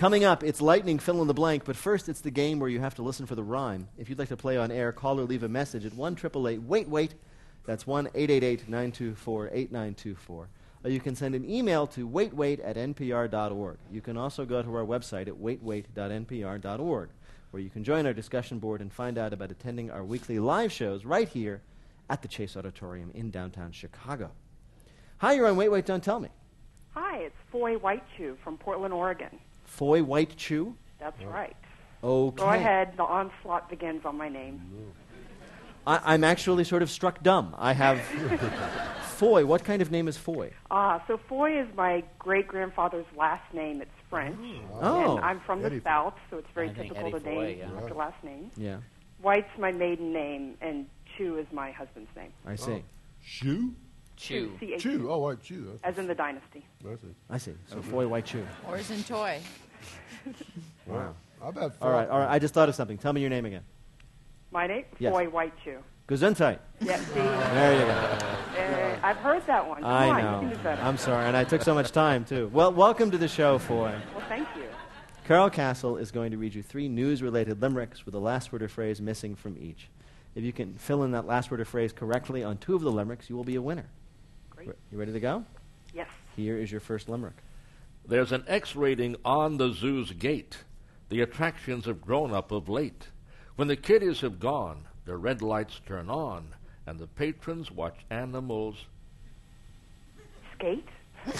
Coming up, it's lightning fill in the blank, but first it's the game where you have to listen for the rhyme. If you'd like to play on air, call or leave a message at 1-888-WAIT-WAIT. That's 1-888-924-8924. Or you can send an email to waitwait@npr.org. You can also go to our website at waitwait.npr.org, where you can join our discussion board and find out about attending our weekly live shows right here at the Chase Auditorium in downtown Chicago. Hi, you're on Wait, Wait, Don't Tell Me. Hi, it's Foy Whitechew from Portland, Oregon. Foy Whitechew? That's right. Okay. Go ahead. The onslaught begins on my name. I'm actually sort of struck dumb. I have Foy. What kind of name is Foy? So Foy is my great-grandfather's last name. It's French. Oh. And I'm from the South, so it's very typical to Foy, name after last name. Yeah, White's my maiden name, and Chew is my husband's name. I see. Shoe? Chew. C-H-U, Chew. Oh, White Chew. as in the dynasty. That's it. I see. So Foy Whitechew. Or is in toy. Wow. I bet. All right. I just thought of something. Tell me your name again. My name? Yes. Foy Whitechew. Gesundheit. Yeah, see? There you go. I've heard that one. Come I on, know. you can do better. I'm sorry, and I took so much time, too. Well, welcome to the show, Foy. Well, thank you. Carol Castle is going to read you 3 news-related limericks with the last word or phrase missing from each. If you can fill in that last word or phrase correctly on 2 of the limericks, you will be a winner. Great. You ready to go? Yes. Here is your first limerick. There's an X rating on the zoo's gate. The attractions have grown up of late. When the kiddies have gone, the red lights turn on, and the patrons watch animals. Skate?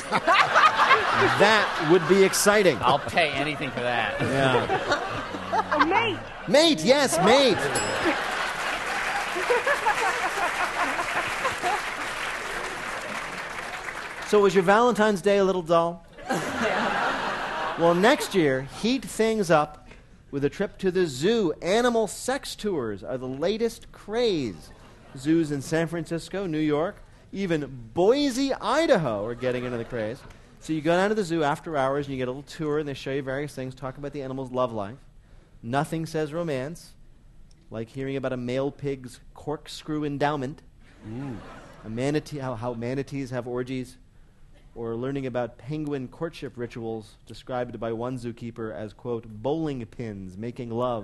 That would be exciting. I'll pay anything for that. Yeah. Oh, mate! Mate, yes, mate. So was your Valentine's Day a little dull? Well, next year, heat things up with a trip to the zoo. Animal sex tours are the latest craze. Zoos in San Francisco, New York, even Boise, Idaho are getting into the craze. So you go down to the zoo after hours and you get a little tour and they show you various things, talk about the animal's love life. Nothing says romance, like hearing about a male pig's corkscrew endowment, a manatee, how manatees have orgies, or learning about penguin courtship rituals described by one zookeeper as, quote, bowling pins making love.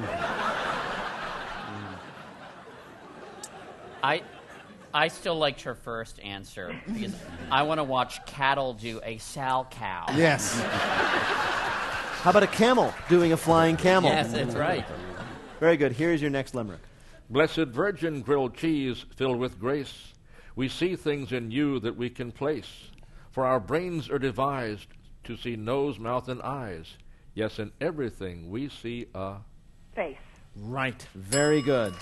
I still liked her first answer because I want to watch cattle do a sow cow. Yes. How about a camel doing a flying camel? Yes, that's right. Very good. Here's your next limerick. Blessed Virgin grilled cheese filled with grace. We see things in you that we can place. For our brains are devised to see nose, mouth, and eyes. Yes, in everything we see a Face. Right. Very good.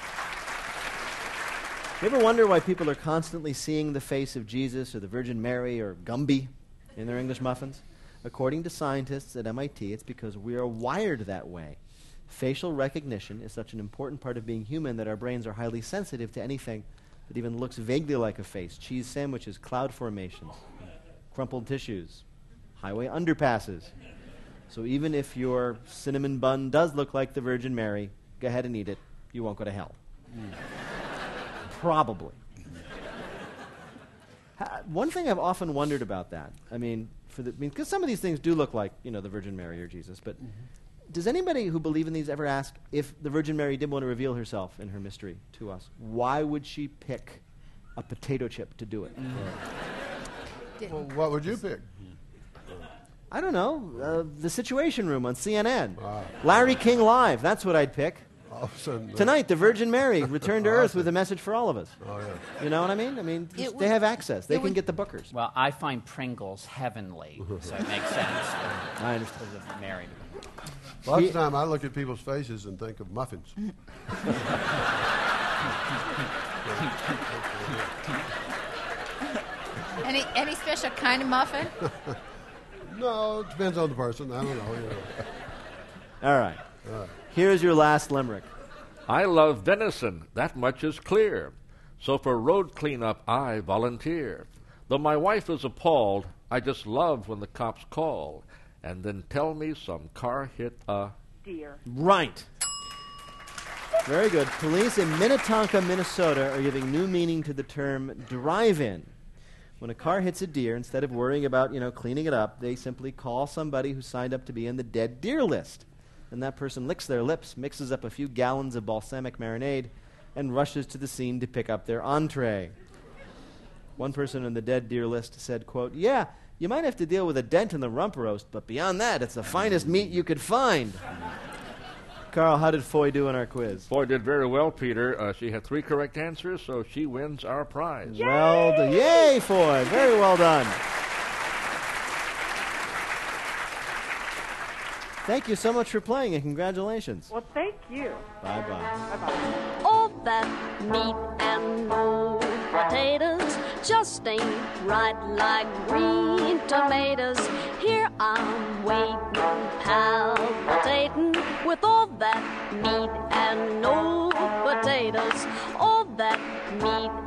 You ever wonder why people are constantly seeing the face of Jesus or the Virgin Mary or Gumby in their English muffins? According to scientists at MIT, it's because we are wired that way. Facial recognition is such an important part of being human that our brains are highly sensitive to anything that even looks vaguely like a face. Cheese sandwiches, cloud formations, crumpled tissues, highway underpasses. So even if your cinnamon bun does look like the Virgin Mary, go ahead and eat it. You won't go to hell. Probably. One thing I've often wondered about that, because some of these things do look like, the Virgin Mary or Jesus, but does anybody who believe in these ever ask if the Virgin Mary did want to reveal herself in her mystery to us, why would she pick a potato chip to do it? Well, what would you pick? I don't know. The Situation Room on CNN. Larry King Live. That's what I'd pick. All of a sudden, Tonight, the Virgin Mary returned to Earth with a message for all of us. Oh, yeah. You know what I mean? They have access. They can get the bookers. Well, I find Pringles heavenly, so it makes sense. I understand. Because of Mary. Lots of time I look at people's faces and think of muffins. Any special kind of muffin? No, it depends on the person. I don't know. All right. Here's your last limerick. I love venison, that much is clear. So for road cleanup, I volunteer. Though my wife is appalled, I just love when the cops call and then tell me some car hit a Deer. Right. Very good. Police in Minnetonka, Minnesota are giving new meaning to the term drive-in. When a car hits a deer, instead of worrying about, cleaning it up, they simply call somebody who signed up to be in the dead deer list. And that person licks their lips, mixes up a few gallons of balsamic marinade, and rushes to the scene to pick up their entree. One person in the dead deer list said, quote, "Yeah, you might have to deal with a dent in the rump roast, but beyond that, it's the finest meat you could find." Carl, how did Foy do in our quiz? Foy did very well, Peter. She had 3 correct answers, so she wins our prize. Well done. Yay, Foy. Very well done. Thank you so much for playing, and congratulations. Well, thank you. Bye-bye. Bye-bye. All that meat and no potatoes just ain't right like green tomatoes. Here I'm waiting, palpitating with all that meat and no potatoes. All that meat